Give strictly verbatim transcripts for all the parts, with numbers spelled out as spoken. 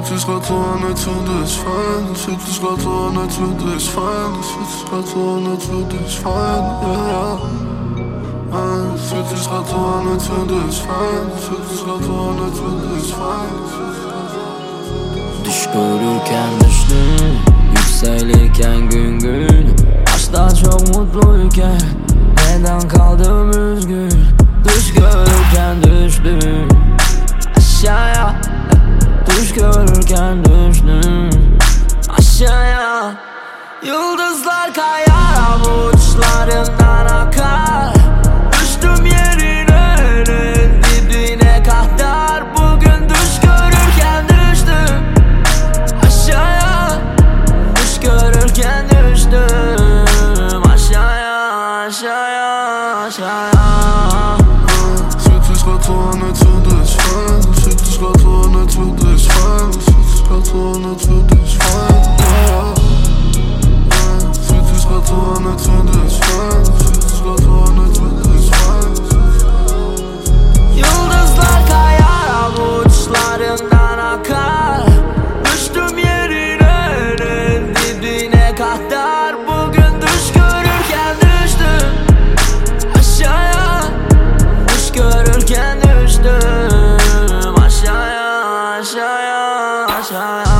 sich grad so an, als würde ich fallen. Es fühlt sich grad so an, als würde ich fallen. Es fühlt sich grad so an, als würde ich fallen. Ja, ja. Es fühlt sich grad so an, als würde ich fallen. Es fühlt sich grad so an, als würde ich fallen. Düş görürken düştüm, yükselirken gün gün. Başta çok mutluyken neden kaldım üzgün? Düş görürken düştüm aşağıya. Düş görürken düştüm aşağıya. Yıldızlar kayar avuçlarından akar. Düştüm yerine dibine kadar. Bugün düş görürken düştüm aşağıya. Düş görürken düştüm aşağıya, aşağıya, aşağıya. Es fühlt sich grad so an, als würde ich fallen. Es fühlt sich grad so an, als würde ich fallen. Es fühlt sich grad so an, als würde ich fallen. Ja, ja. Es fühlt sich grad so an, als würde ich fallen. Es fühlt sich grad so an, als würde ich fallen. Yıldızlar kayar avuçlarından akar. Düştüm yerine dibine kadar. Bugün düş görürken düştüm aşağıya. Düş görürken düştüm aşağıya, aşağıya, aşağıya.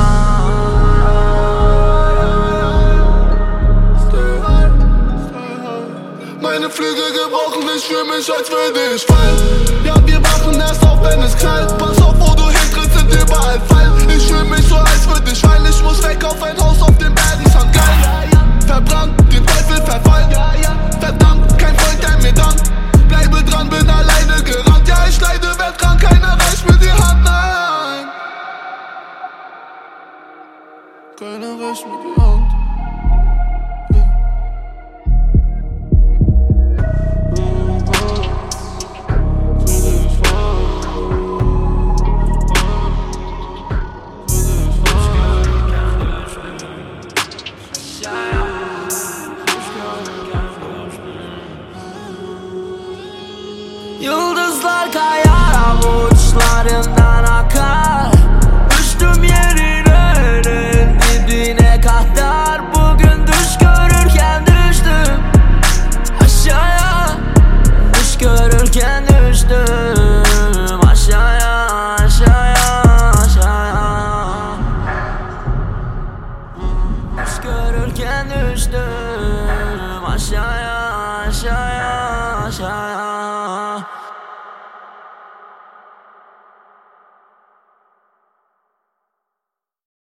Meine Flügel gebrochen, ich fühl mich, als würde ich fallen. Ja, wir wachen erst auf, wenn es knallt. Pass auf, wo du hintrittst, sind überall Fallen. Ich fühl mich so, als würde ich fallen. Ich muss weg auf ein Haus auf den Bergen, Sankt Gallen. Verbrannt, den Teufel verfallen. Verdammt, kein Freund, der mir dankt. Bleibe dran, bin alleine gerannt. Ja, ich leide, werd krank, keiner reicht mir die Hand, nein. Keiner reicht mir die Hand. Yıldızlar kayar avuçlarından akar. Düştüm yerine dibine kadar. Bugün düş görürken düştüm aşağıya. Düş görürken düştüm aşağıya, aşağıya, aşağıya. Düş görürken düştüm aşağıya.